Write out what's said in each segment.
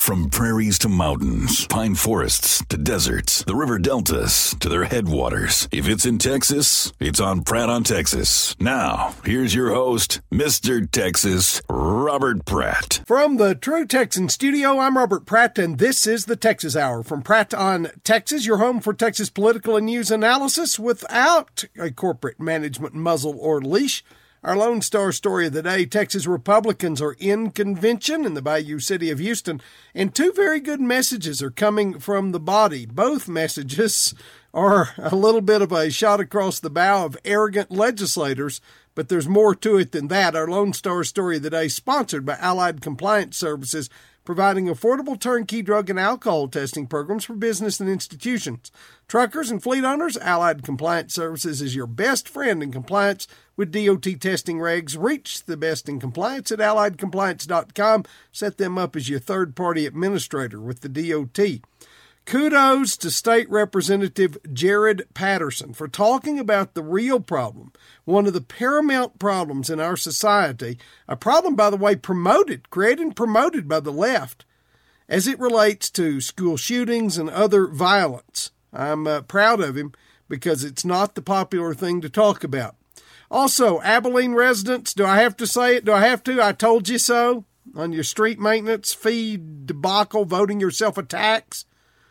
From prairies to mountains, pine forests to deserts, the river deltas to their headwaters. If it's in Texas, it's on Pratt on Texas. Now, here's your host, Mr. Texas, Robert Pratt. From the True Texan studio, I'm Robert Pratt, and this is the Texas Hour. From Pratt on Texas, your home for Texas political and news analysis without a corporate management muzzle or leash. Our Lone Star story of the day: Texas Republicans are in convention in the Bayou City of Houston, and two very good messages are coming from the body. Both messages are a little bit of a shot across the bow of arrogant legislators, but there's more to it than that. Our Lone Star story of the day, sponsored by Allied Compliance Services, providing affordable turnkey drug and alcohol testing programs for business and institutions. Truckers and fleet owners, Allied Compliance Services is your best friend in compliance with DOT testing regs. Reach the best in compliance at alliedcompliance.com. Set them up as your third-party administrator with the DOT. Kudos to State Representative Jared Patterson for talking about the real problem, one of the paramount problems in our society, a problem, by the way, created and promoted by the left as it relates to school shootings and other violence. I'm proud of him because it's not the popular thing to talk about. Also, Abilene residents, do I have to say it? Do I have to? I told you so. On your street maintenance fee debacle, voting yourself a tax.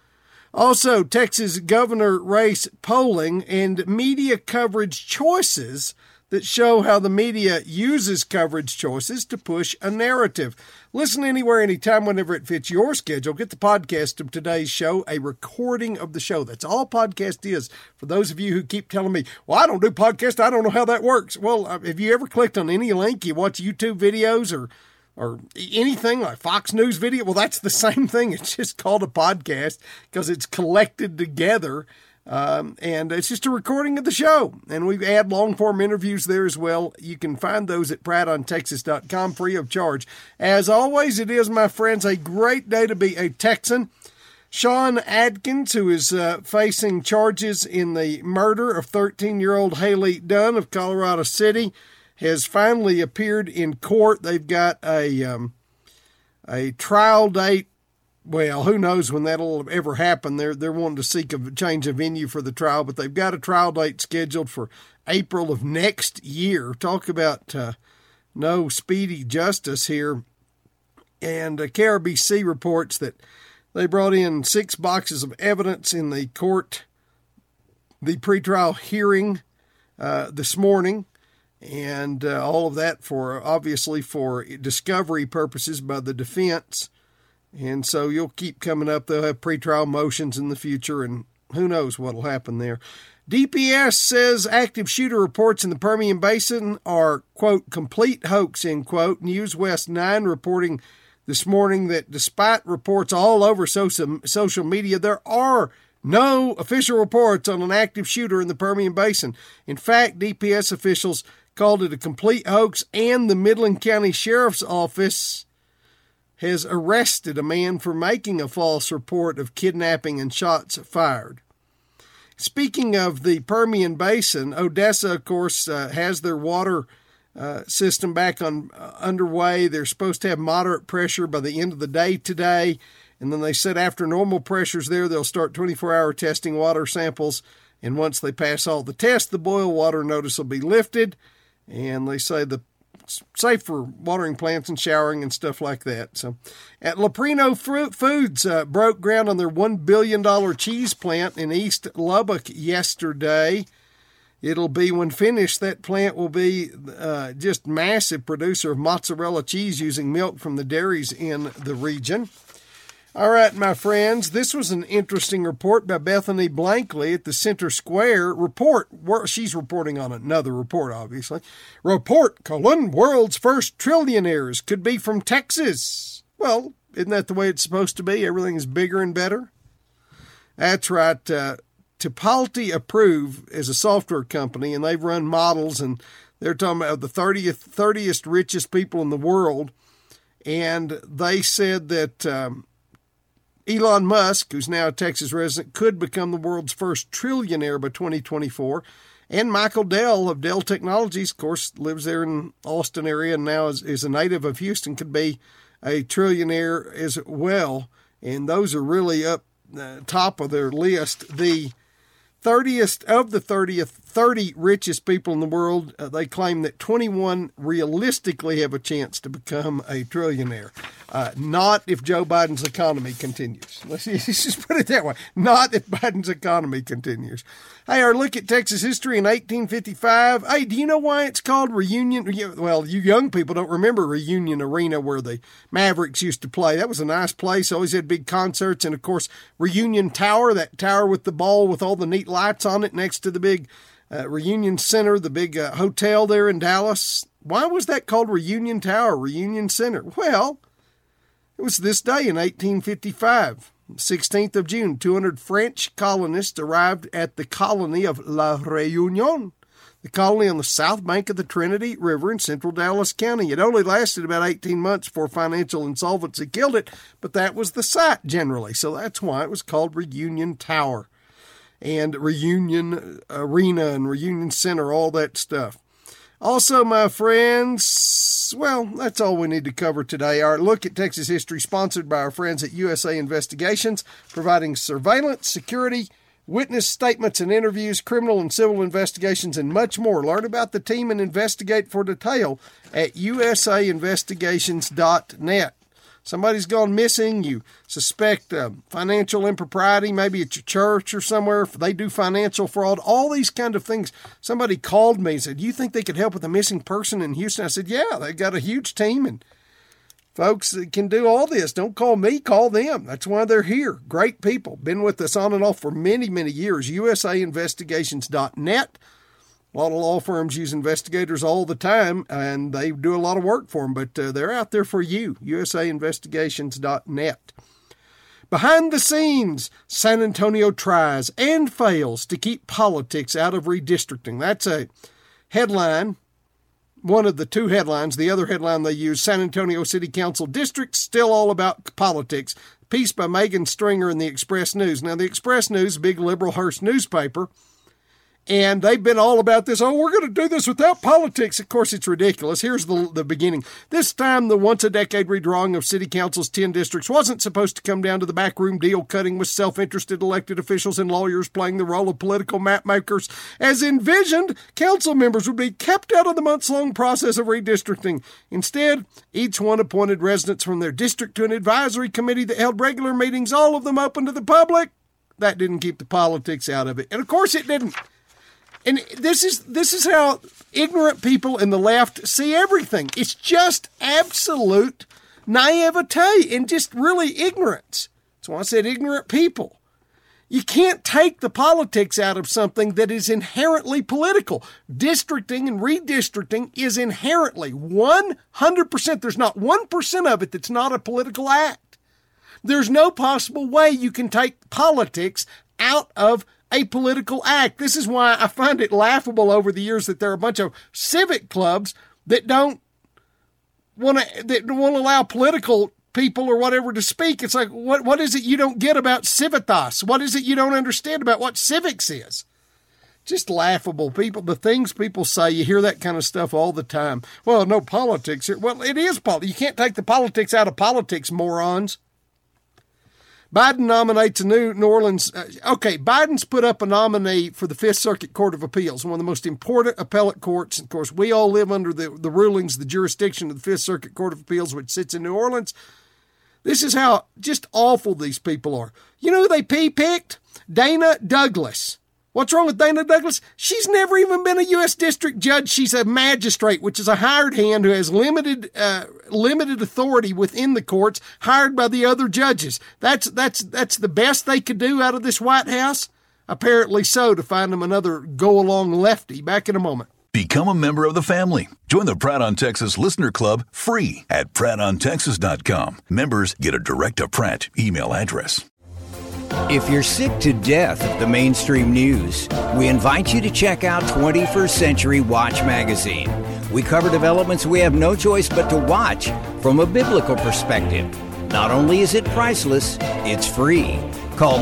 Also, Texas governor race polling and media coverage choices that show how the media uses coverage choices to push a narrative. Listen anywhere, anytime, whenever it fits your schedule. Get the podcast of today's show, a recording of the show. That's all podcast is. For those of you who keep telling me, well, I don't do podcast, I don't know how that works. Well, have you ever clicked on any link, you watch YouTube videos or anything like Fox News video? Well, that's the same thing. It's just called a podcast because it's collected together. And it's just a recording of the show. And we add long-form interviews there as well. You can find those at prattontexas.com free of charge. As always, it is, my friends, a great day to be a Texan. Sean Adkins, who is facing charges in the murder of 13-year-old Haley Dunn of Colorado City, has finally appeared in court. They've got a trial date. Well, who knows when that'll ever happen. They're wanting to seek a change of venue for the trial, but they've got a trial date scheduled for April of next year. Talk about no speedy justice here. And KRBC reports that they brought in 6 boxes of evidence in the pretrial hearing this morning. And all of that obviously for discovery purposes by the defense. And so you'll keep coming up. They'll have pretrial motions in the future, and who knows what will happen there. DPS says active shooter reports in the Permian Basin are, quote, complete hoax, end quote. News West 9 reporting this morning that despite reports all over social media, there are no official reports on an active shooter in the Permian Basin. In fact, DPS officials called it a complete hoax, and the Midland County Sheriff's Office has arrested a man for making a false report of kidnapping and shots fired. Speaking of the Permian Basin, Odessa, of course, has their water system back underway. They're supposed to have moderate pressure by the end of the day today. And then they said after normal pressures there, they'll start 24-hour testing water samples. And once they pass all the tests, the boil water notice will be lifted. And they say safe for watering plants and showering and stuff like that. So, at Leprino Foods broke ground on their $1 billion cheese plant in East Lubbock yesterday. It'll be, when finished, that plant will be just massive producer of mozzarella cheese using milk from the dairies in the region. All right, my friends, this was an interesting report by Bethany Blankley at the Center Square report. She's reporting on another report, obviously. Report, world's first trillionaires could be from Texas. Well, isn't that the way it's supposed to be? Everything is bigger and better. That's right. Tipalti Approve is a software company, and they've run models, and they're talking about the 30th richest people in the world. And they said that Elon Musk, who's now a Texas resident, could become the world's first trillionaire by 2024. And Michael Dell of Dell Technologies, of course, lives there in Austin area and now is a native of Houston, could be a trillionaire as well. And those are really up top of their list. The 30th of the 30 richest people in the world, they claim that 21 realistically have a chance to become a trillionaire. Not if Joe Biden's economy continues. Let's just put it that way. Not if Biden's economy continues. Hey, our look at Texas history in 1855. Hey, do you know why it's called Reunion? Well, you young people don't remember Reunion Arena where the Mavericks used to play. That was a nice place. Always had big concerts. And, of course, Reunion Tower, that tower with the ball with all the neat lights on it next to the big Reunion Center, the big hotel there in Dallas. Why was that called Reunion Tower, Reunion Center? Well, it was this day in 1855. 16th of June, 200 French colonists arrived at the colony of La Réunion, the colony on the south bank of the Trinity River in central Dallas County. It only lasted about 18 months before financial insolvency killed it, but that was the site generally, so that's why it was called Reunion Tower and Reunion Arena and Reunion Center, all that stuff. Also, my friends, well, that's all we need to cover today. Our look at Texas history, sponsored by our friends at USA Investigations, providing surveillance, security, witness statements and interviews, criminal and civil investigations, and much more. Learn about the team and investigate for detail at usainvestigations.net. Somebody's gone missing. You suspect financial impropriety, maybe at your church or somewhere. If they do financial fraud, all these kind of things. Somebody called me and said, "Do you think they could help with a missing person in Houston?" I said, "Yeah, they've got a huge team and folks that can do all this. Don't call me, call them. That's why they're here. Great people. Been with us on and off for many, many years. usainvestigations.net. A lot of law firms use investigators all the time, and they do a lot of work for them, but they're out there for you, usainvestigations.net. Behind the scenes, San Antonio tries and fails to keep politics out of redistricting. That's a headline, one of the two headlines. The other headline they use, San Antonio City Council District, still all about politics. Piece by Megan Stringer in the Express News. Now, the Express News, big liberal Hearst newspaper, and they've been all about this. Oh, we're going to do this without politics. Of course, it's ridiculous. Here's the beginning. This time, the once-a-decade redrawing of City Council's 10 districts wasn't supposed to come down to the backroom deal-cutting with self-interested elected officials and lawyers playing the role of political map-makers. As envisioned, council members would be kept out of the months-long process of redistricting. Instead, each one appointed residents from their district to an advisory committee that held regular meetings, all of them open to the public. That didn't keep the politics out of it. And, of course, it didn't. And this is how ignorant people in the left see everything. It's just absolute naivete and just really ignorance. That's why I said ignorant people. You can't take the politics out of something that is inherently political. Districting and redistricting is inherently 100%. There's not 1% of it that's not a political act. There's no possible way you can take politics out of a political act. This is why I find it laughable over the years that there are a bunch of civic clubs that don't want to allow political people or whatever to speak. It's like, what is it you don't get about civitas? What is it you don't understand about what civics is? Just laughable. People, the things people say, you hear that kind of stuff all the time. Well, no politics here. Well, it is politics. You can't take the politics out of politics, morons. Biden nominates a New Orleans. Biden's put up a nominee for the Fifth Circuit Court of Appeals, one of the most important appellate courts. Of course, we all live under the rulings, the jurisdiction of the Fifth Circuit Court of Appeals, which sits in New Orleans. This is how just awful these people are. You know who they picked? Dana Douglas. What's wrong with Dana Douglas? She's never even been a U.S. district judge. She's a magistrate, which is a hired hand who has limited authority within the courts, hired by the other judges. That's the best they could do out of this White House? Apparently so, to find them another go-along lefty. Back in a moment. Become a member of the family. Join the Pratt on Texas Listener Club free at PrattOnTexas.com. Members get a direct-to-Pratt email address. If you're sick to death of the mainstream news, we invite you to check out 21st Century Watch magazine. We cover developments we have no choice but to watch from a biblical perspective. Not only is it priceless, it's free. Call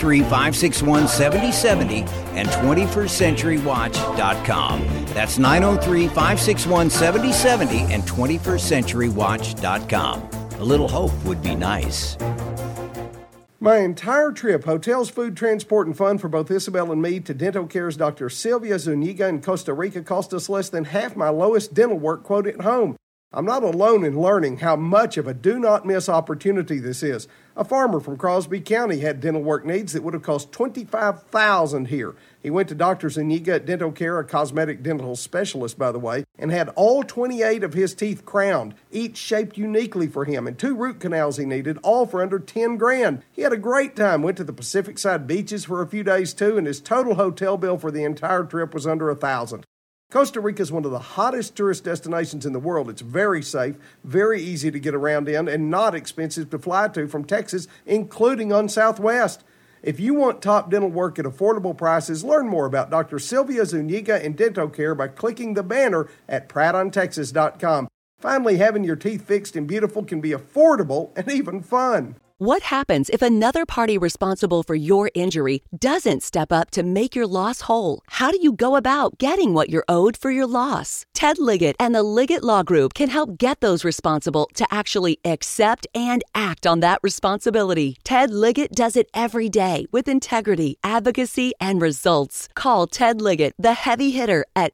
903-561-7070 and 21stcenturywatch.com. That's 903-561-7070 and 21stcenturywatch.com. A little hope would be nice. My entire trip, hotels, food, transport, and fun for both Isabel and me to Dental Care's Dr. Sylvia Zuniga in Costa Rica cost us less than half my lowest dental work quote at home. I'm not alone in learning how much of a do-not-miss opportunity this is. A farmer from Crosby County had dental work needs that would have cost $25,000 here. He went to Dr. Zuniga at Dental Care, a cosmetic dental specialist, by the way, and had all 28 of his teeth crowned, each shaped uniquely for him, and 2 root canals he needed, all for under $10,000. He had a great time, went to the Pacific Side beaches for a few days too, and his total hotel bill for the entire trip was under $1,000. Costa Rica is one of the hottest tourist destinations in the world. It's very safe, very easy to get around in, and not expensive to fly to from Texas, including on Southwest. If you want top dental work at affordable prices, learn more about Dr. Sylvia Zuniga and Dental Care by clicking the banner at PrattOnTexas.com. Finally, having your teeth fixed and beautiful can be affordable and even fun. What happens if another party responsible for your injury doesn't step up to make your loss whole? How do you go about getting what you're owed for your loss? Ted Liggett and the Liggett Law Group can help get those responsible to actually accept and act on that responsibility. Ted Liggett does it every day with integrity, advocacy, and results. Call Ted Liggett, the heavy hitter, at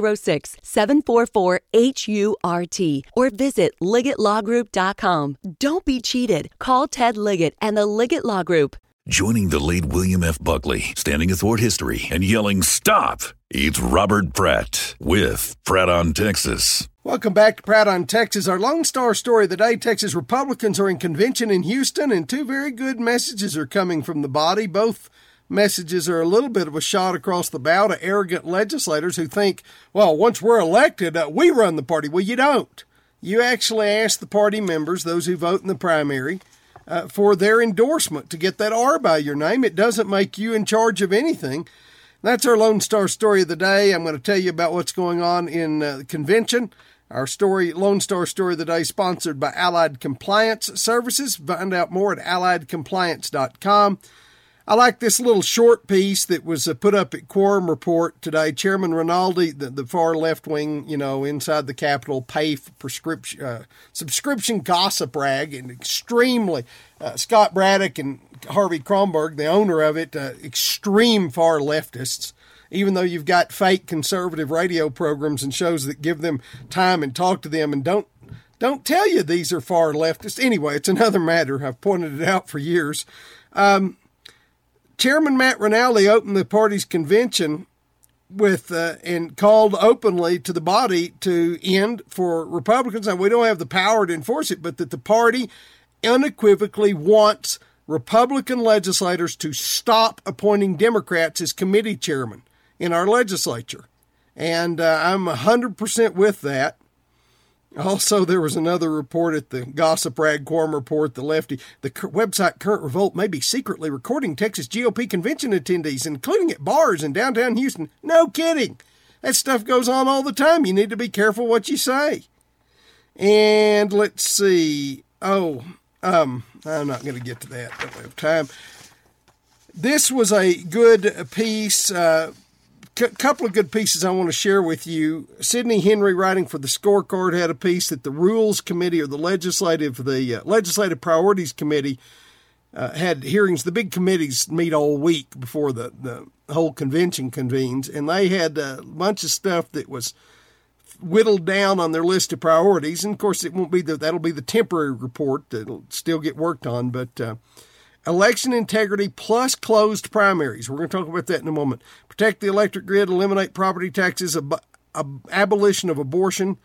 806-744-HURT or visit LiggettLawGroup.com. Don't be cheated. Call Ted Liggett and the Liggett Law Group. Joining the late William F. Buckley, standing athwart history and yelling, "Stop!" It's Robert Pratt with Pratt on Texas. Welcome back to Pratt on Texas. Our Lone Star story of the day, Texas Republicans are in convention in Houston, and 2 very good messages are coming from the body. Both messages are a little bit of a shot across the bow to arrogant legislators who think, well, once we're elected, we run the party. Well, you don't. You actually ask the party members, those who vote in the primary, for their endorsement to get that R by your name. It doesn't make you in charge of anything. That's our Lone Star story of the day. I'm going to tell you about what's going on in the convention. Our story, Lone Star story of the day, sponsored by Allied Compliance Services. Find out more at alliedcompliance.com. I like this little short piece that was put up at Quorum Report today. Chairman Rinaldi, the far left wing, inside the Capitol, pay for subscription gossip rag, and extremely, Scott Braddock and Harvey Kronberg, the owner of it, extreme far leftists. Even though you've got fake conservative radio programs and shows that give them time and talk to them and don't tell you these are far leftists. Anyway, it's another matter. I've pointed it out for years. Chairman Matt Rinaldi opened the party's convention with and called openly to the body to end for Republicans. Now, we don't have the power to enforce it, but that the party unequivocally wants Republican legislators to stop appointing Democrats as committee chairmen in our legislature. And I'm 100% with that. Also, there was another report at the Gossip Rag Quorum Report, the website Current Revolt may be secretly recording Texas GOP convention attendees, including at bars in downtown Houston. No kidding. That stuff goes on all the time. You need to be careful what you say. And let's see. I'm not going to get to that. I don't have time. This was a good piece. Couple of good pieces I want to share with you. Sidney Henry, writing for the Scorecard, had a piece that the Rules Committee or the Legislative Priorities Committee had hearings. The big committees meet all week before the whole convention convenes, and they had a bunch of stuff that was whittled down on their list of priorities. And of course, it won't be that'll be the temporary report that'll still get worked on, but election integrity plus closed primaries. We're going to talk about that in a moment. Protect the electric grid, eliminate property taxes, abolition of abortion.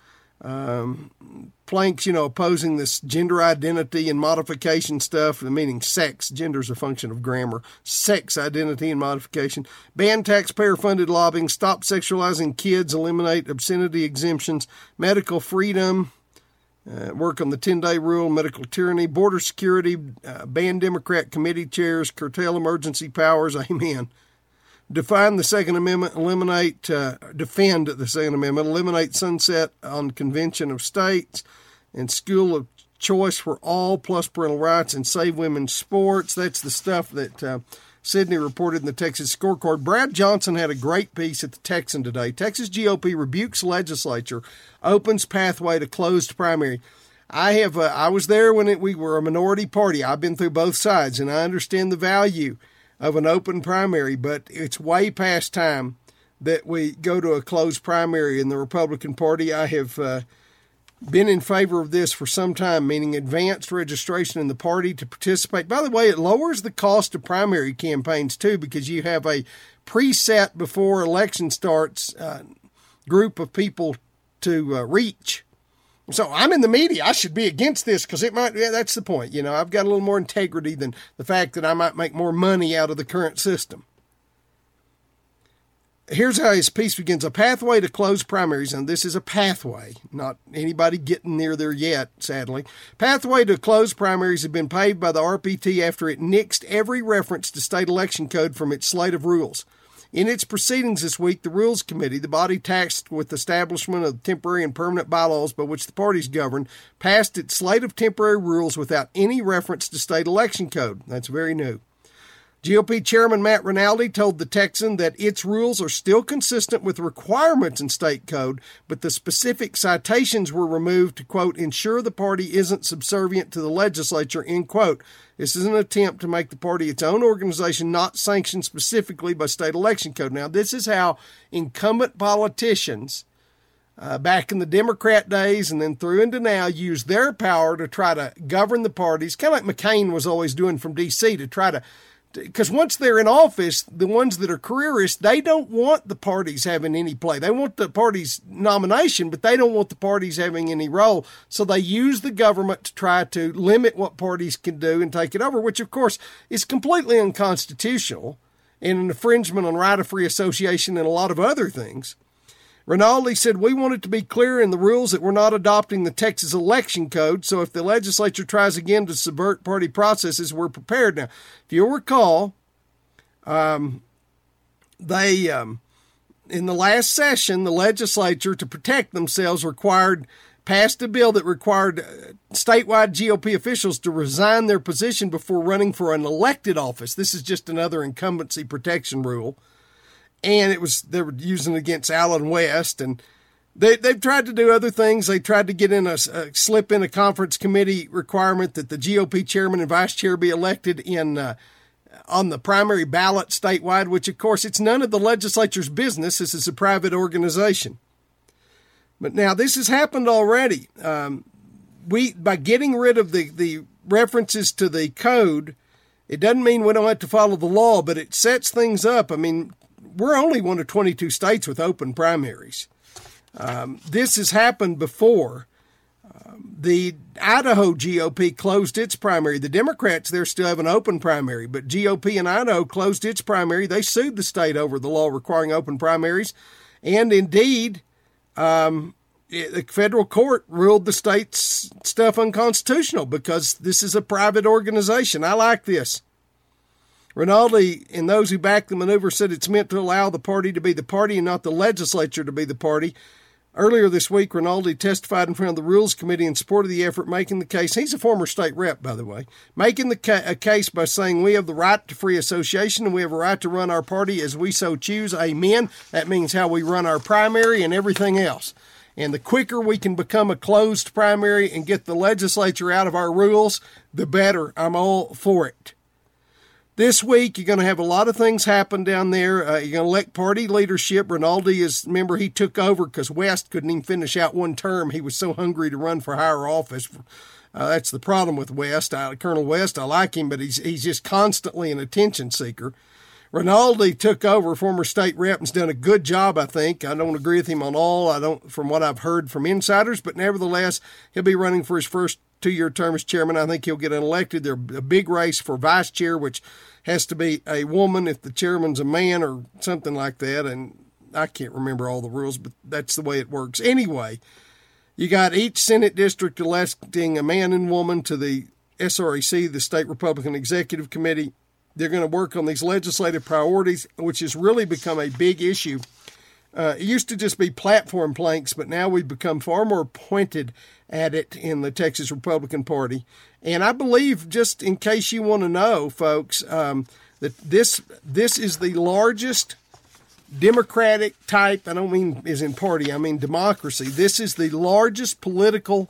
Planks, opposing this gender identity and modification stuff, meaning sex. Gender is a function of grammar. Sex identity and modification. Ban taxpayer-funded lobbying. Stop sexualizing kids. Eliminate obscenity exemptions. Medical freedom. Work on the 10-day rule, medical tyranny, border security, ban Democrat committee chairs, curtail emergency powers. Amen. Defend the Second Amendment, defend the Second Amendment, eliminate sunset on Convention of States, and school of choice for all, plus parental rights, and save women's sports. That's the stuff that Sidney reported in the Texas Scorecard. Brad Johnson had a great piece at the Texan today. Texas GOP rebukes legislature, opens pathway to closed primary. I was there when we were a minority party. I've been through both sides, and I understand the value of an open primary, but it's way past time that we go to a closed primary in the Republican Party. I have been in favor of this for some time, meaning advanced registration in the party to participate. By the way, it lowers the cost of primary campaigns, too, because you have a preset before election starts group of people to reach. So I'm in the media. I should be against this because it might, that's the point. You know, I've got a little more integrity than the fact that I might make more money out of the current system. Here's how his piece begins. A pathway to close primaries, and this is a pathway, not anybody getting near there yet, sadly. Pathway to close primaries has been paved by the RPT after it nixed every reference to state election code from its slate of rules. In its proceedings this week, the Rules Committee, the body tasked with the establishment of temporary and permanent bylaws by which the parties govern, passed its slate of temporary rules without any reference to state election code. That's very new. GOP Chairman Matt Rinaldi told the Texan that its rules are still consistent with requirements in state code, but the specific citations were removed to, quote, ensure the party isn't subservient to the legislature, end quote. This is an attempt to make the party its own organization, not sanctioned specifically by state election code. Now, this is how incumbent politicians back in the Democrat days and then through into now use their power to try to govern the parties, kind of like McCain was always doing from D.C. to try to, because once they're in office, the ones that are careerists, they don't want the parties having any play. They want the party's nomination, but they don't want the parties having any role. So they use the government to try to limit what parties can do and take it over, which, of course, is completely unconstitutional and an infringement on right of free association and a lot of other things. Rinaldi said, we want it to be clear in the rules that we're not adopting the Texas election code, so if the legislature tries again to subvert party processes, we're prepared. Now, if you'll recall, in the last session, the legislature, to protect themselves, passed a bill that required statewide GOP officials to resign their position before running for an elected office. This is just another incumbency protection rule. And they were using it against Allen West, and they've tried to do other things. They tried to get in slip in a conference committee requirement that the GOP chairman and vice chair be elected on the primary ballot statewide, which of course it's none of the legislature's business. This is a private organization. But now this has happened already. By getting rid of the references to the code, it doesn't mean we don't have to follow the law, but it sets things up. I mean, we're only one of 22 states with open primaries. This has happened before. The Idaho GOP closed its primary. The Democrats there still have an open primary, but GOP in Idaho closed its primary. They sued the state over the law requiring open primaries. And indeed, the federal court ruled the state's stuff unconstitutional because this is a private organization. I like this. Rinaldi and those who backed the maneuver said it's meant to allow the party to be the party and not the legislature to be the party. Earlier this week, Rinaldi testified in front of the Rules Committee in support of the effort, making the case. He's a former state rep, by the way, making a case by saying we have the right to free association and we have a right to run our party as we so choose. Amen. That means how we run our primary and everything else. And the quicker we can become a closed primary and get the legislature out of our rules, the better. I'm all for it. This week, you're going to have a lot of things happen down there. You're going to elect party leadership. Rinaldi remember, he took over because West couldn't even finish out one term. He was so hungry to run for higher office. That's the problem with West. Colonel West, I like him, but he's just constantly an attention seeker. Rinaldi took over, former state rep, and has done a good job, I think. I don't agree with him on all, from what I've heard from insiders, but nevertheless, he'll be running for his first 2-year term as chairman. I think he'll get elected. There's a big race for vice chair, which has to be a woman if the chairman's a man or something like that. And I can't remember all the rules, but that's the way it works. Anyway, you got each Senate district electing a man and woman to the SREC, the State Republican Executive Committee. They're going to work on these legislative priorities, which has really become a big issue. It used to just be platform planks, but now we've become far more pointed at it in the Texas Republican Party. And I believe, just in case you want to know, folks, that this is the largest Democratic type, I don't mean as in party, I mean democracy. This is the largest political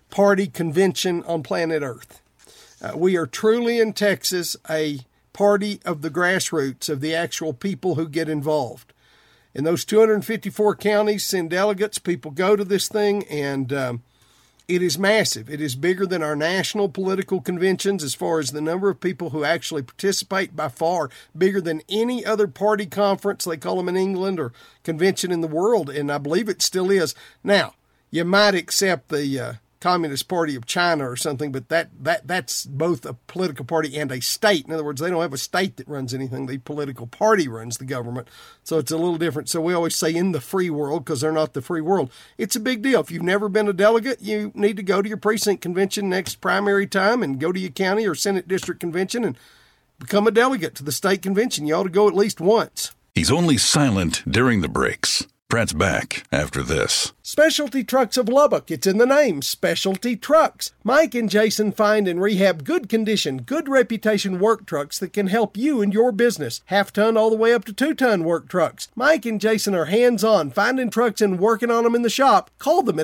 party convention on planet Earth. We are truly in Texas a party of the grassroots, of the actual people who get involved. And those 254 counties send delegates. People go to this thing, and it is massive. It is bigger than our national political conventions as far as the number of people who actually participate, by far bigger than any other party conference, they call them in England, or convention in the world, and I believe it still is. Now, you might accept the Communist Party of China or something, but that's both a political party and a state. In other words, they don't have a state that runs anything. The political party runs the government. So it's a little different. So we always say in the free world, because they're not the free world. It's a big deal. If you've never been a delegate, you need to go to your precinct convention next primary time and go to your county or Senate district convention and become a delegate to the state convention. You ought to go at least once. He's only silent during the breaks. Pratt's back after this. Specialty Trucks of Lubbock. It's in the name, Specialty Trucks. Mike and Jason find and rehab good condition, good reputation work trucks that can help you and your business. Half-ton all the way up to 2-ton work trucks. Mike and Jason are hands-on, finding trucks and working on them in the shop. Call them at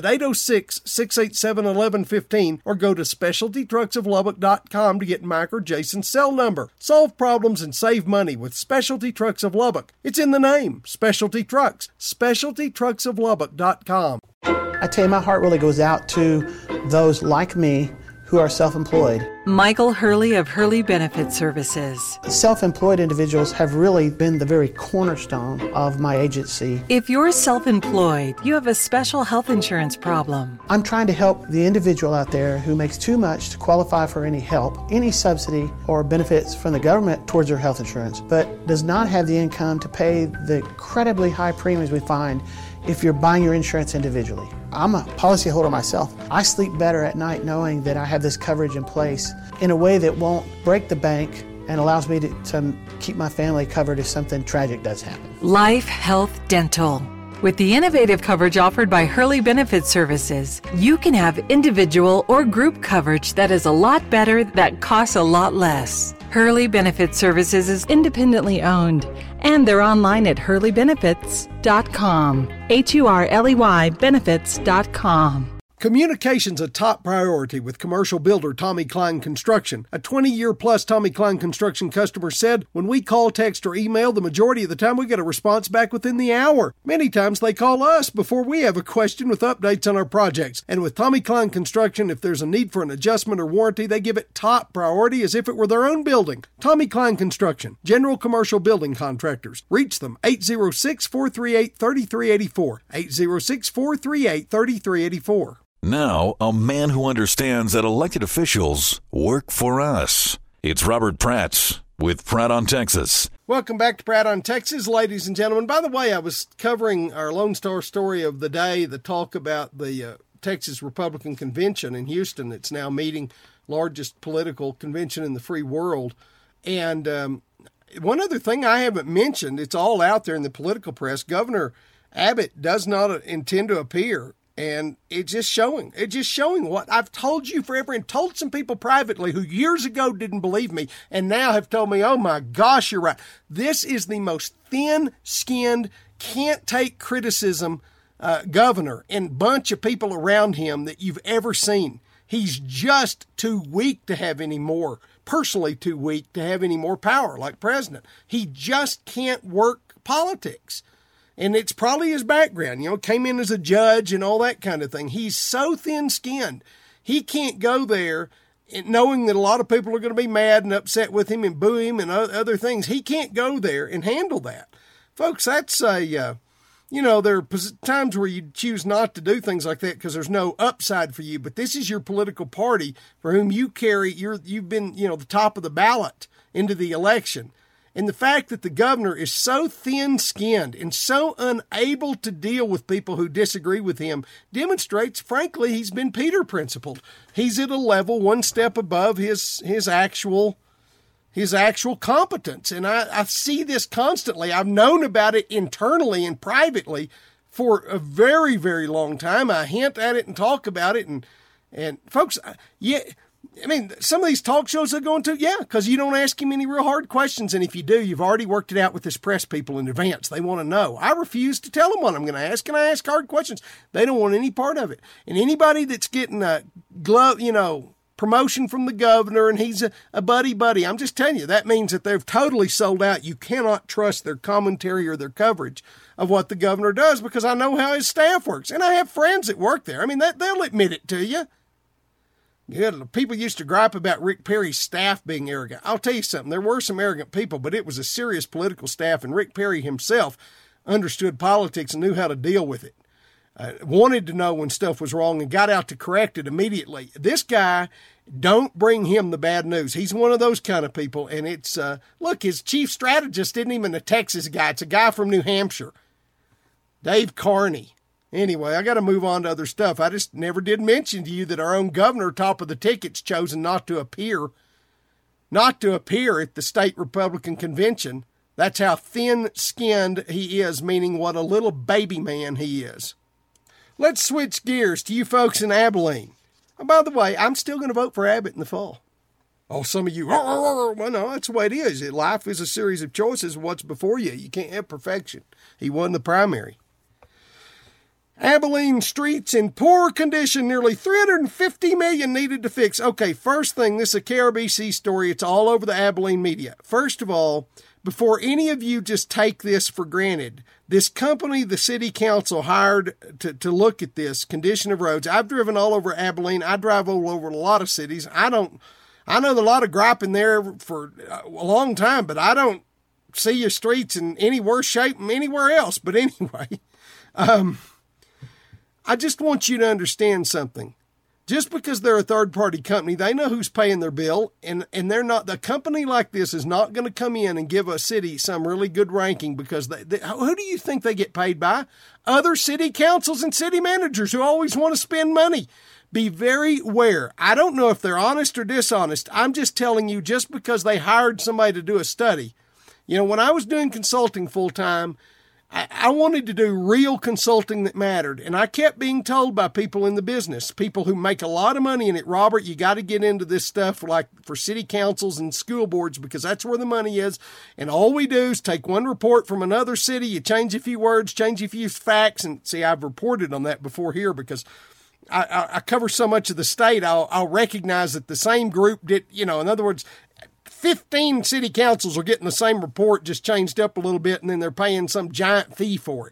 806-687-1115 or go to specialtytrucksoflubbock.com to get Mike or Jason's cell number. Solve problems and save money with Specialty Trucks of Lubbock. It's in the name, Specialty Trucks. specialtytrucksoflubbock.com. I tell you, my heart really goes out to those like me who are self-employed. Michael Hurley of Hurley Benefit Services. Self-employed individuals have really been the very cornerstone of my agency. If you're self-employed, you have a special health insurance problem. I'm trying to help the individual out there who makes too much to qualify for any help, any subsidy or benefits from the government towards their health insurance, but does not have the income to pay the incredibly high premiums we find if you're buying your insurance individually. I'm a policyholder myself. I sleep better at night knowing that I have this coverage in place in a way that won't break the bank and allows me to keep my family covered if something tragic does happen. Life, Health, Dental. With the innovative coverage offered by Hurley Benefit Services, you can have individual or group coverage that is a lot better, that costs a lot less. Hurley Benefit Services is independently owned, and they're online at hurleybenefits.com. HURLEY benefits.com. Communication's a top priority with commercial builder Tommy Klein Construction. A 20-year-plus Tommy Klein Construction customer said, when we call, text, or email, the majority of the time we get a response back within the hour. Many times they call us before we have a question with updates on our projects. And with Tommy Klein Construction, if there's a need for an adjustment or warranty, they give it top priority as if it were their own building. Tommy Klein Construction, general commercial building contractors. Reach them, 806-438-3384, 806-438-3384. Now, a man who understands that elected officials work for us. It's Robert Pratt with Pratt on Texas. Welcome back to Pratt on Texas, ladies and gentlemen. By the way, I was covering our Lone Star story of the day, the talk about the Texas Republican Convention in Houston. It's now meeting, largest political convention in the free world. And one other thing I haven't mentioned, it's all out there in the political press. Governor Abbott does not intend to appear. And it's just showing what I've told you forever and told some people privately who years ago didn't believe me and now have told me, oh my gosh, you're right. This is the most thin-skinned, can't take criticism governor and bunch of people around him that you've ever seen. He's just too weak to have any more, personally too weak to have any more power like president. He just can't work politics. And it's probably his background, came in as a judge and all that kind of thing. He's so thin-skinned. He can't go there knowing that a lot of people are going to be mad and upset with him and boo him and other things. He can't go there and handle that. Folks, that's there are times where you choose not to do things like that because there's no upside for you. But this is your political party for whom you carry, you've been, the top of the ballot into the election. And the fact that the governor is so thin-skinned and so unable to deal with people who disagree with him demonstrates, frankly, he's been Peter principled. He's at a level one step above his actual competence. And I see this constantly. I've known about it internally and privately for a very, very long time. I hint at it and talk about it. And folks, yeah, I mean, some of these talk shows they're going to, yeah, because you don't ask him any real hard questions. And if you do, you've already worked it out with his press people in advance. They want to know. I refuse to tell them what I'm going to ask. Can I ask hard questions? They don't want any part of it. And anybody that's getting a promotion from the governor and he's a buddy, I'm just telling you, that means that they've totally sold out. You cannot trust their commentary or their coverage of what the governor does, because I know how his staff works. And I have friends that work there. I mean, they'll admit it to you. Yeah, people used to gripe about Rick Perry's staff being arrogant. I'll tell you something. There were some arrogant people, but it was a serious political staff, and Rick Perry himself understood politics and knew how to deal with it. Wanted to know when stuff was wrong and got out to correct it immediately. This guy, don't bring him the bad news. He's one of those kind of people, and it's, look, his chief strategist isn't even a Texas guy. It's a guy from New Hampshire, Dave Carney. Anyway, I got to move on to other stuff. I just never did mention to you that our own governor, top of the ticket's chosen not to appear at the state Republican convention. That's how thin-skinned he is, meaning what a little baby man he is. Let's switch gears to you folks in Abilene. Oh, by the way, I'm still going to vote for Abbott in the fall. Oh, some of you, well, no, that's the way it is. Life is a series of choices. What's before you? You can't have perfection. He won the primary. Abilene streets in poor condition, nearly $350 million needed to fix. Okay, first thing, this is a KRBC story. It's all over the Abilene media. First of all, before any of you just take this for granted, this company the city council hired to look at this condition of roads. I've driven all over Abilene. I drive all over a lot of cities. I know there's a lot of griping there for a long time, but I don't see your streets in any worse shape than anywhere else. But anyway, I just want you to understand something. Just because they're a third-party company, they know who's paying their bill, and they're not. The company like this is not going to come in and give a city some really good ranking because who do you think they get paid by? Other city councils and city managers who always want to spend money. Be very aware. I don't know if they're honest or dishonest. I'm just telling you, just because they hired somebody to do a study. You know, when I was doing consulting full-time, I wanted to do real consulting that mattered. And I kept being told by people in the business, people who make a lot of money in it, Robert, you got to get into this stuff like for city councils and school boards because that's where the money is. And all we do is take one report from another city, you change a few words, change a few facts. And see, I've reported on that before here because I cover so much of the state, I'll recognize that the same group did, in other words, 15 city councils are getting the same report, just changed up a little bit, and then they're paying some giant fee for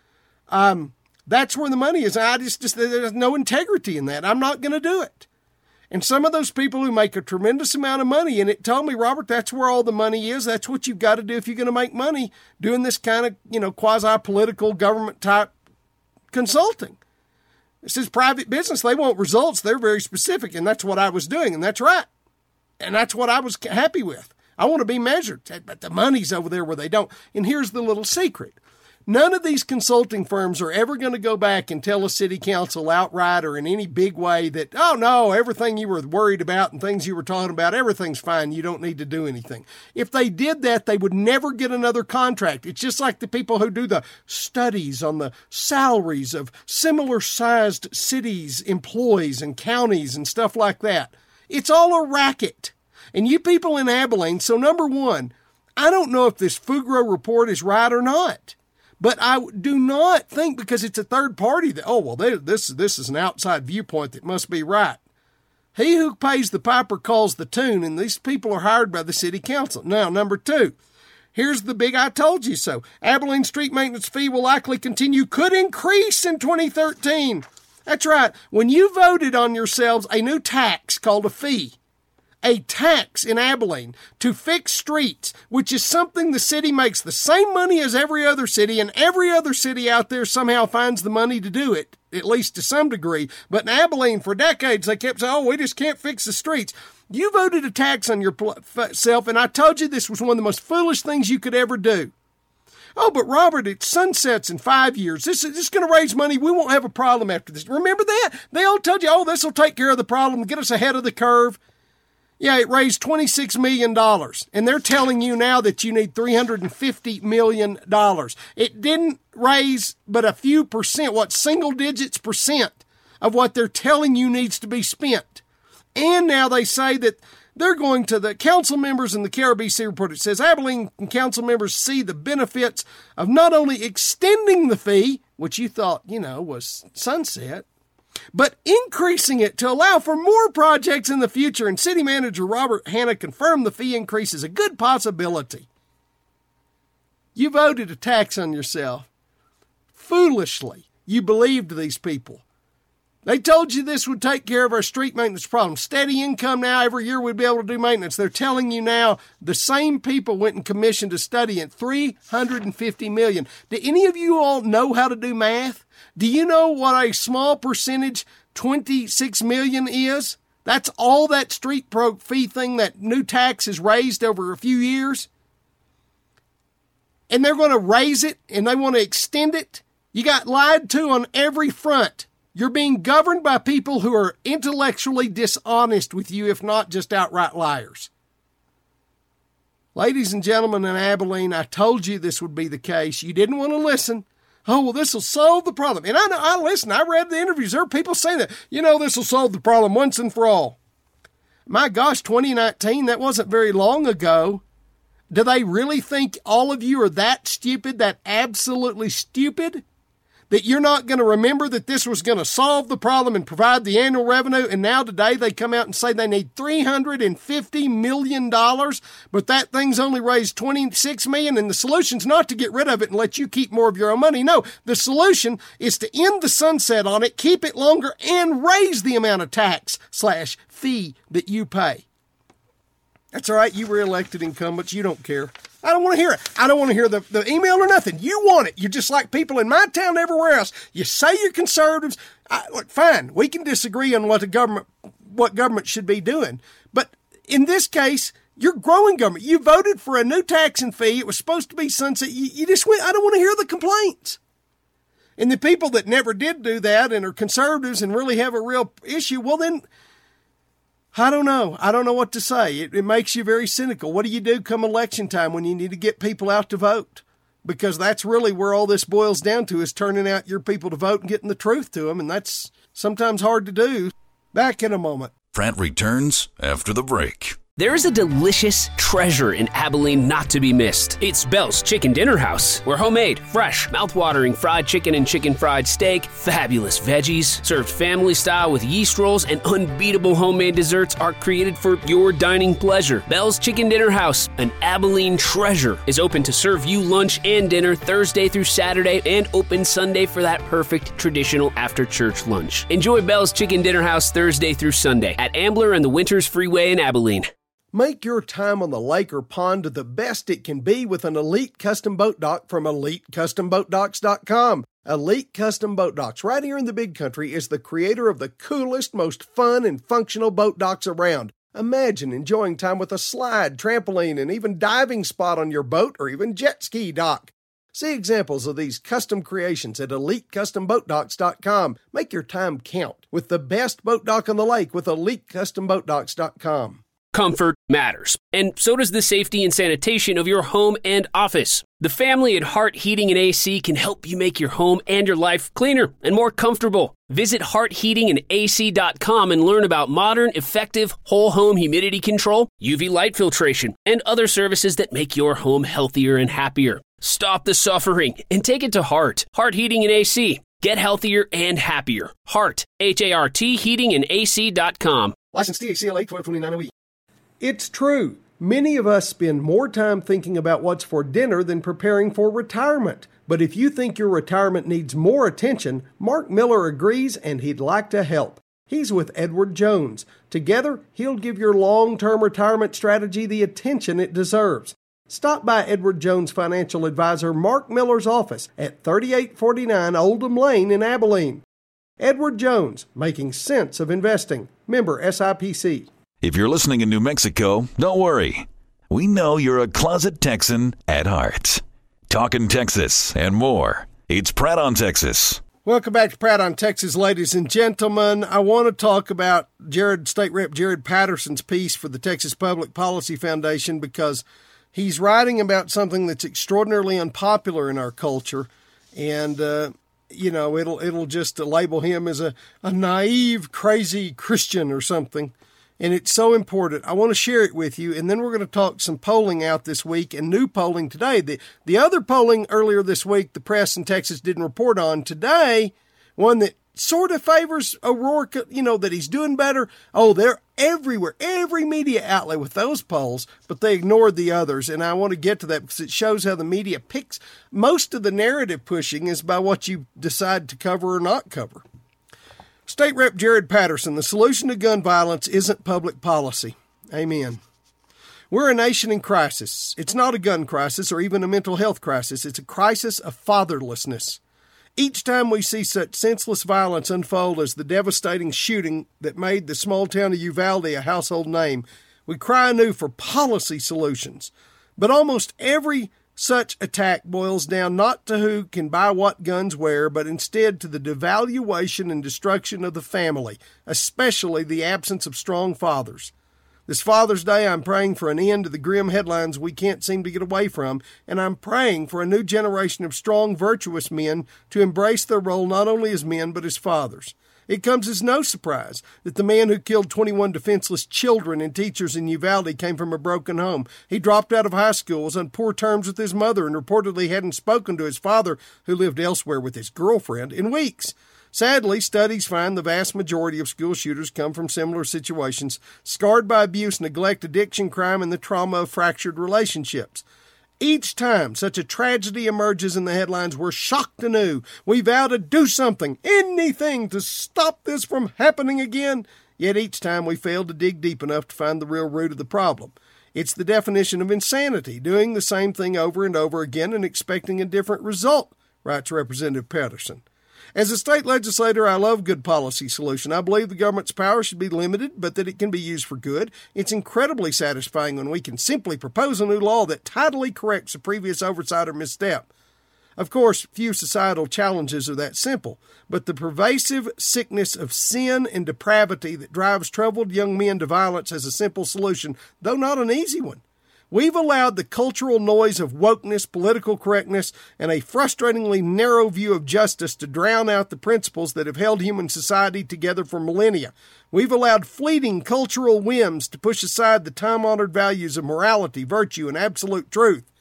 it. That's where the money is. There's no integrity in that. I'm not going to do it. And some of those people who make a tremendous amount of money, and it told me, Robert, that's where all the money is. That's what you've got to do if you're going to make money doing this kind of, quasi-political government type consulting. This is private business. They want results. They're very specific, and that's what I was doing, and that's right. And that's what I was happy with. I want to be measured, but the money's over there where they don't. And here's the little secret. None of these consulting firms are ever going to go back and tell a city council outright or in any big way that, oh, no, everything you were worried about and things you were talking about, everything's fine. You don't need to do anything. If they did that, they would never get another contract. It's just like the people who do the studies on the salaries of similar-sized cities, employees, and counties and stuff like that. It's all a racket. And you people in Abilene, so number one, I don't know if this Fugro report is right or not. But I do not think because it's a third party that, this is an outside viewpoint that must be right. He who pays the piper calls the tune, and these people are hired by the city council. Now, number two, here's the big I told you so. Abilene street maintenance fee will likely continue, could increase in 2013. That's right. When you voted on yourselves a new tax called a fee, a tax in Abilene to fix streets, which is something the city makes the same money as every other city, and every other city out there somehow finds the money to do it, at least to some degree. But in Abilene, for decades, they kept saying, we just can't fix the streets. You voted a tax on yourself, and I told you this was one of the most foolish things you could ever do. Oh, but Robert, it sunsets in 5 years. This is going to raise money. We won't have a problem after this. Remember that? They all told you, this will take care of the problem, get us ahead of the curve. Yeah, it raised $26 million, and they're telling you now that you need $350 million. It didn't raise but a few percent, single digits percent of what they're telling you needs to be spent. And now they say that they're going to the council members in the KRBC report. It says Abilene council members see the benefits of not only extending the fee, which you thought, was sunset, but increasing it to allow for more projects in the future. And City Manager Robert Hanna confirmed the fee increase is a good possibility. You voted a tax on yourself. Foolishly, you believed these people. They told you this would take care of our street maintenance problem. Steady income now, every year we'd be able to do maintenance. They're telling you now the same people went and commissioned a study at $350 million. Do any of you all know how to do math? Do you know what a small percentage, $26 million is? That's all that street pro fee thing, that new tax is raised over a few years. And they're going to raise it and they want to extend it. You got lied to on every front. You're being governed by people who are intellectually dishonest with you, if not just outright liars. Ladies and gentlemen in Abilene, I told you this would be the case. You didn't want to listen. Oh, well, this will solve the problem. And I listened. I read the interviews. There were people saying that, this will solve the problem once and for all. My gosh, 2019, that wasn't very long ago. Do they really think all of you are that stupid, that absolutely stupid, that you're not going to remember that this was going to solve the problem and provide the annual revenue? And now today they come out and say they need $350 million, but that thing's only raised $26 million, and the solution's not to get rid of it and let you keep more of your own money. No, the solution is to end the sunset on it, keep it longer, and raise the amount of tax/fee that you pay. That's all right. You were elected incumbents. You don't care. I don't want to hear it. I don't want to hear the email or nothing. You want it. You're just like people in my town and everywhere else. You say you're conservatives. Look, fine. We can disagree on what government should be doing. But in this case, you're growing government. You voted for a new tax and fee. It was supposed to be sunset. You just went, I don't want to hear the complaints. And the people that never did do that and are conservatives and really have a real issue, well then, I don't know. I don't know what to say. It makes you very cynical. What do you do come election time when you need to get people out to vote? Because that's really where all this boils down to, is turning out your people to vote and getting the truth to them. And that's sometimes hard to do. Back in a moment. Pratt returns after the break. There is a delicious treasure in Abilene not to be missed. It's Bell's Chicken Dinner House, where homemade, fresh, mouth-watering fried chicken and chicken fried steak, fabulous veggies, served family style with yeast rolls, and unbeatable homemade desserts are created for your dining pleasure. Bell's Chicken Dinner House, an Abilene treasure, is open to serve you lunch and dinner Thursday through Saturday, and open Sunday for that perfect traditional after-church lunch. Enjoy Bell's Chicken Dinner House Thursday through Sunday at Ambler and the Winters Freeway in Abilene. Make your time on the lake or pond the best it can be with an Elite Custom Boat Dock from EliteCustomBoatDocks.com. Elite Custom Boat Docks, right here in the Big Country, is the creator of the coolest, most fun and functional boat docks around. Imagine enjoying time with a slide, trampoline, and even diving spot on your boat or even jet ski dock. See examples of these custom creations at EliteCustomBoatDocks.com. Make your time count with the best boat dock on the lake with EliteCustomBoatDocks.com. Comfort matters, and so does the safety and sanitation of your home and office. The family at Hart Heating and AC can help you make your home and your life cleaner and more comfortable. Visit HartHeatingandAC.com and learn about modern, effective, whole home humidity control, UV light filtration, and other services that make your home healthier and happier. Stop the suffering and take it to Hart. Hart Heating and AC. Get healthier and happier. Hart, H-A-R-T, heatingandAC.com. License THCLA 1229OE. It's true. Many of us spend more time thinking about what's for dinner than preparing for retirement. But if you think your retirement needs more attention, Mark Miller agrees and he'd like to help. He's with Edward Jones. Together, he'll give your long-term retirement strategy the attention it deserves. Stop by Edward Jones Financial Advisor Mark Miller's office at 3849 Oldham Lane in Abilene. Edward Jones, making sense of investing. Member SIPC. If you're listening in New Mexico, don't worry. We know you're a closet Texan at heart. Talking Texas and more. It's Pratt on Texas. Welcome back to Pratt on Texas, ladies and gentlemen. I want to talk about State Rep Jared Patterson's piece for the Texas Public Policy Foundation, because he's writing about something that's extraordinarily unpopular in our culture. And, it'll just label him as a naive, crazy Christian or something. And it's so important. I want to share it with you, and then we're going to talk some polling out this week and new polling today. The other polling earlier this week, the press in Texas didn't report on. Today, one that sort of favors O'Rourke, that he's doing better. Oh, they're everywhere, every media outlet with those polls, but they ignored the others. And I want to get to that because it shows how the media picks. Most of the narrative pushing is by what you decide to cover or not cover. State Rep Jared Patterson, the solution to gun violence isn't public policy. Amen. We're a nation in crisis. It's not a gun crisis or even a mental health crisis. It's a crisis of fatherlessness. Each time we see such senseless violence unfold as the devastating shooting that made the small town of Uvalde a household name, we cry anew for policy solutions. But almost every such attack boils down not to who can buy what guns where, but instead to the devaluation and destruction of the family, especially the absence of strong fathers. This Father's Day, I'm praying for an end to the grim headlines we can't seem to get away from, and I'm praying for a new generation of strong, virtuous men to embrace their role not only as men, but as fathers. It comes as no surprise that the man who killed 21 defenseless children and teachers in Uvalde came from a broken home. He dropped out of high school, was on poor terms with his mother, and reportedly hadn't spoken to his father, who lived elsewhere with his girlfriend, in weeks. Sadly, studies find the vast majority of school shooters come from similar situations, scarred by abuse, neglect, addiction, crime, and the trauma of fractured relationships. Each time such a tragedy emerges in the headlines, we're shocked anew. We vow to do something, anything, to stop this from happening again. Yet each time we fail to dig deep enough to find the real root of the problem. It's the definition of insanity, doing the same thing over and over again and expecting a different result, writes Representative Patterson. As a state legislator, I love good policy solution. I believe the government's power should be limited, but that it can be used for good. It's incredibly satisfying when we can simply propose a new law that tidily corrects a previous oversight or misstep. Of course, few societal challenges are that simple, but the pervasive sickness of sin and depravity that drives troubled young men to violence has a simple solution, though not an easy one. We've allowed the cultural noise of wokeness, political correctness, and a frustratingly narrow view of justice to drown out the principles that have held human society together for millennia. We've allowed fleeting cultural whims to push aside the time-honored values of morality, virtue, and absolute truth.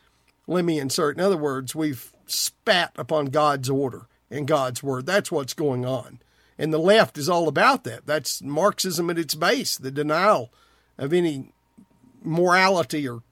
Let me insert. In other words, we've spat upon God's order and God's word. That's what's going on. And the left is all about that. That's Marxism at its base, the denial of any morality or,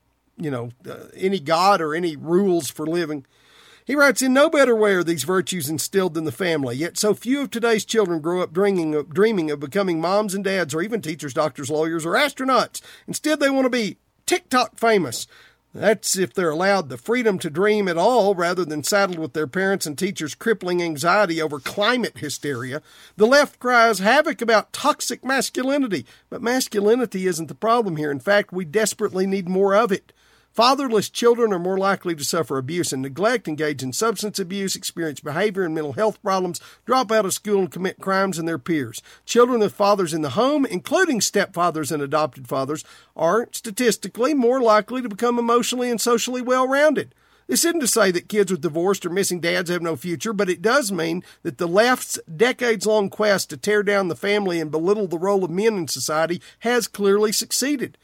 any God or any rules for living. He writes, in no better way are these virtues instilled in the family, yet so few of today's children grow up dreaming of becoming moms and dads or even teachers, doctors, lawyers, or astronauts. Instead, they want to be TikTok famous. That's if they're allowed the freedom to dream at all rather than saddled with their parents' and teachers' crippling anxiety over climate hysteria. The left cries havoc about toxic masculinity, but masculinity isn't the problem here. In fact, we desperately need more of it. Fatherless children are more likely to suffer abuse and neglect, engage in substance abuse, experience behavior and mental health problems, drop out of school and commit crimes than their peers. Children with fathers in the home, including stepfathers and adopted fathers, are statistically more likely to become emotionally and socially well-rounded. This isn't to say that kids with divorced or missing dads have no future, but it does mean that the left's decades-long quest to tear down the family and belittle the role of men in society has clearly succeeded.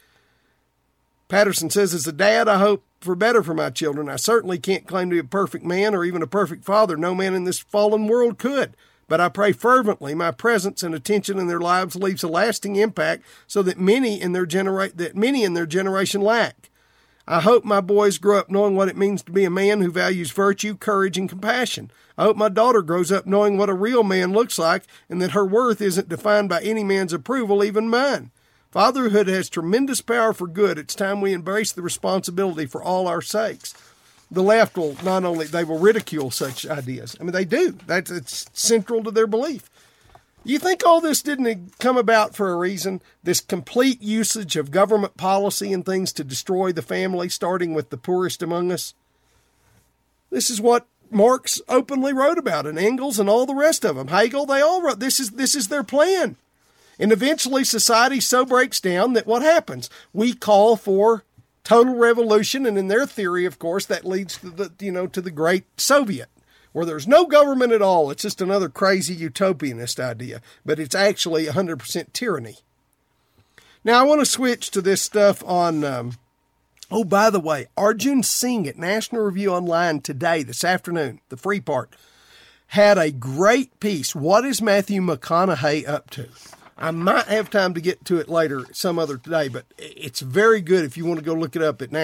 Patterson says, as a dad, I hope for better for my children. I certainly can't claim to be a perfect man or even a perfect father. No man in this fallen world could. But I pray fervently my presence and attention in their lives leaves a lasting impact so that many in their generation lack. I hope my boys grow up knowing what it means to be a man who values virtue, courage, and compassion. I hope my daughter grows up knowing what a real man looks like and that her worth isn't defined by any man's approval, even mine. Fatherhood has tremendous power for good. It's time we embrace the responsibility for all our sakes. The left will they will ridicule such ideas. I mean, they do. It's central to their belief. You think all this didn't come about for a reason? This complete usage of government policy and things to destroy the family, starting with the poorest among us? This is what Marx openly wrote about, and Engels and all the rest of them. Hegel, they all wrote. This is their plan. And eventually society so breaks down that what happens? We call for total revolution, and in their theory, of course, that leads to the great Soviet, where there's no government at all. It's just another crazy utopianist idea, but it's actually 100% tyranny. Now, I want to switch to this stuff on, oh, by the way, Arjun Singh at National Review Online today, this afternoon, the free part, had a great piece. What is Matthew McConaughey up to? I might have time to get to it later some other day, but it's very good if you want to go look it up at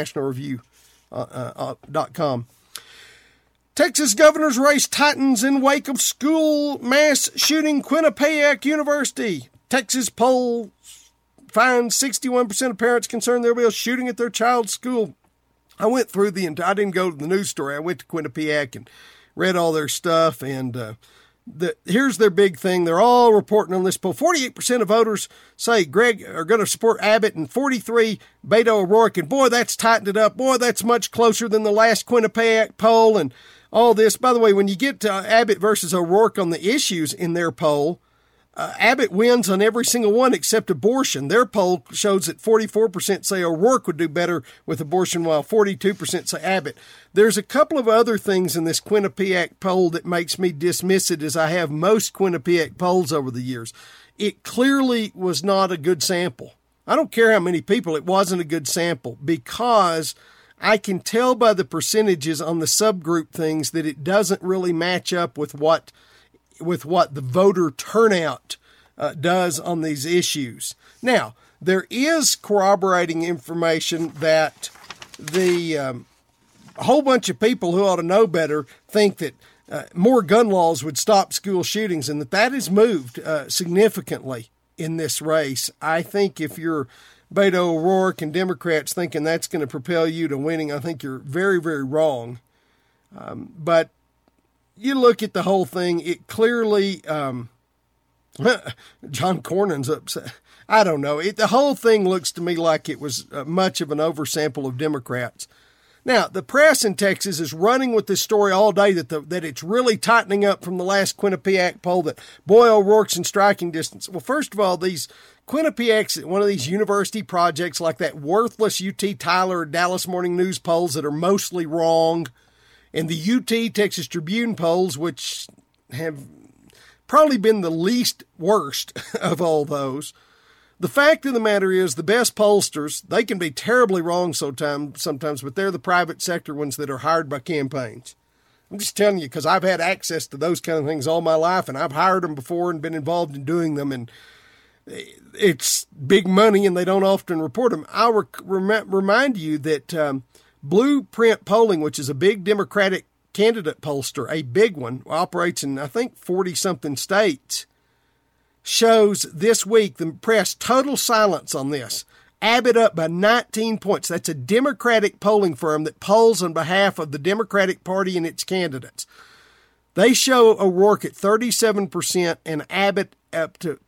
nationalreview.com. Texas governor's race tightens in wake of school mass shooting. Quinnipiac University. Texas poll finds 61% of parents concerned there will be a shooting at their child's school. I went through I didn't go to the news story. I went to Quinnipiac and read all their stuff, and here's their big thing. They're all reporting on this poll. 48% of voters say Greg are going to support Abbott, and 43% Beto O'Rourke. And boy, that's tightened it up. Boy, that's much closer than the last Quinnipiac poll and all this. By the way, when you get to Abbott versus O'Rourke on the issues in their poll, Abbott wins on every single one except abortion. Their poll shows that 44% say O'Rourke would do better with abortion, while 42% say Abbott. There's a couple of other things in this Quinnipiac poll that makes me dismiss it, as I have most Quinnipiac polls over the years. It clearly was not a good sample. I don't care how many people, it wasn't a good sample, because I can tell by the percentages on the subgroup things that it doesn't really match up with what the voter turnout does on these issues. Now, there is corroborating information that a whole bunch of people who ought to know better think that more gun laws would stop school shootings, and that has moved significantly in this race. I think if you're Beto O'Rourke and Democrats thinking that's going to propel you to winning, I think you're very, very wrong. But you look at the whole thing, it clearly, John Cornyn's upset. I don't know. The whole thing looks to me like it was much of an oversample of Democrats. Now, the press in Texas is running with this story all day that it's really tightening up from the last Quinnipiac poll, that boy, O'Rourke's in striking distance. Well, first of all, these Quinnipiac's one of these university projects like that worthless UT Tyler Dallas Morning News polls that are mostly wrong, and the UT Texas Tribune polls, which have probably been the least worst of all those. The fact of the matter is, the best pollsters, they can be terribly wrong sometimes, but they're the private sector ones that are hired by campaigns. I'm just telling you, because I've had access to those kind of things all my life, and I've hired them before and been involved in doing them, and it's big money, and they don't often report them. I'll remind you that Blueprint Polling, which is a big Democratic candidate pollster, a big one, operates in, I think, 40-something states, shows this week, the press, total silence on this. Abbott up by 19 points. That's a Democratic polling firm that polls on behalf of the Democratic Party and its candidates. They show O'Rourke at 37% and Abbott up to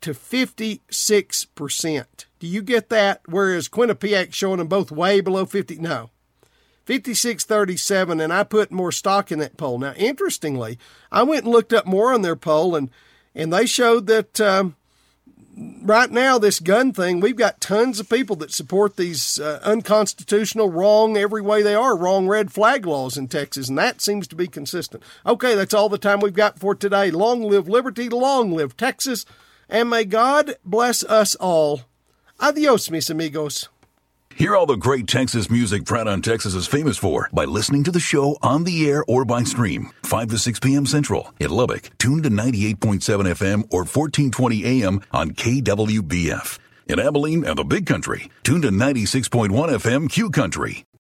56%. Do you get that? Whereas Quinnipiac showing them both way below 50. No. 56-37, and I put more stock in that poll. Now, interestingly, I went and looked up more on their poll, and they showed that right now, this gun thing, we've got tons of people that support these unconstitutional, wrong every way they are, wrong red flag laws in Texas, and that seems to be consistent. Okay, that's all the time we've got for today. Long live liberty, long live Texas, and may God bless us all. Adios, mis amigos. Hear all the great Texas music Pratt on Texas is famous for by listening to the show on the air or by stream, 5 to 6 p.m. Central. In Lubbock, tune to 98.7 FM or 1420 AM on KWBF. In Abilene and the Big Country, tune to 96.1 FM Q Country.